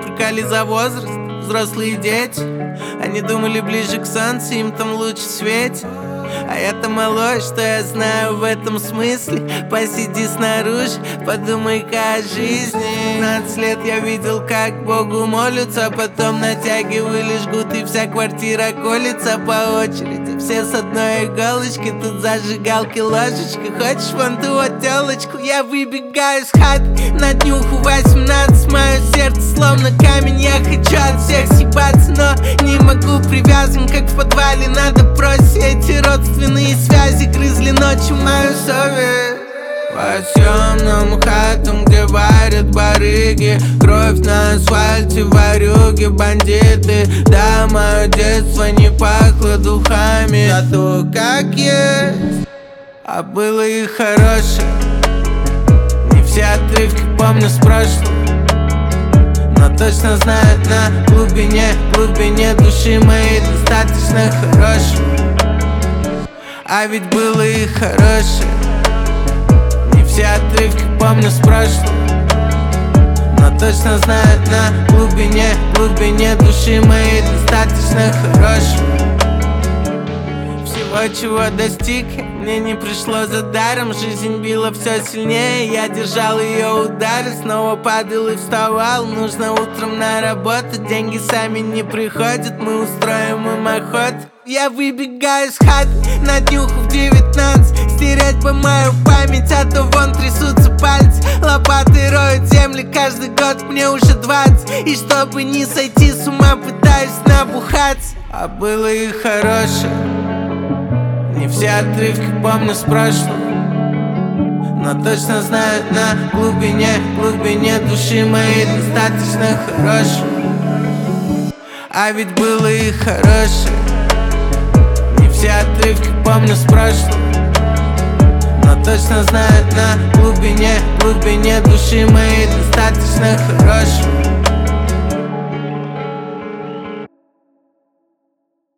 фыркали за возраст, взрослые дети. Они думали ближе к солнцу, им там лучше светит. А это малой, что я знаю в этом смысле. Посиди снаружи, подумай-ка о жизни. 15 лет я видел, как Богу молятся, а потом натягивали жгут, и вся квартира колется по очереди. Все с одной иголочки, тут зажигалки, ложечка. Хочешь вон ту вот телочку? Я выбегаю с хаты на днюху 18. Мое сердце словно камень, я хочу от всех съебаться, но не могу, привязан как в подвале на допросе. Эти родственные связи грызли ночью мою совесть. По темным хатам, где варят барыги, кровь на асфальте, ворюги, бандиты. Да, мое детство не пахло духами, зато как есть. А было и хорошее. Не все отрывки помню с прошлого, но точно знаю, на глубине души моей достаточно хорошего. А ведь было и хорошее. Не все отрывки помню с прошлого, но точно знаю, на глубине души моей достаточно хорошего. Всего, чего достиг, мне не пришло за даром. Жизнь била все сильнее, я держал ее удары. Снова падал и вставал, нужно утром на работу. Деньги сами не приходят, мы устроим им охоту. Я выбегаю с хаты на днюху в 19. Стереть бы мою память, а то вон трясутся пальцы. Лопаты роют земли, каждый год мне уже 20. И чтобы не сойти с ума, пытаюсь набухаться. А было и хорошее. Не все отрывки помню с прошлого, но точно знаю, на глубине души моей достаточно хорошего. А ведь было и хорошее. Не все отрывки помню с прошлого, но точно знаю, на глубине души моей достаточно хорошего.